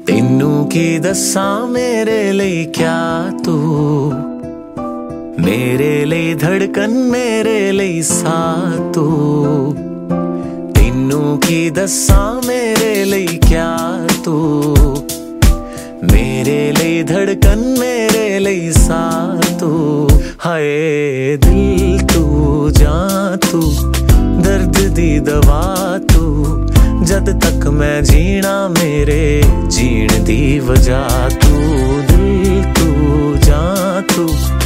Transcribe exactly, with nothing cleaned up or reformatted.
तेनू की दस्सां मेरे लिए क्या तू, मेरे लिए धड़कन मेरे लिए सा तू। तेनू की दस्सां मेरे लिए क्या तू, मेरे लिए धड़कन मेरे लिए सा तू। हाय दिल तू जां तू, दर्द दी दवा तू, जद तक मैं जीना मेरे जीण दी वजह तू। दिल तू जां तू,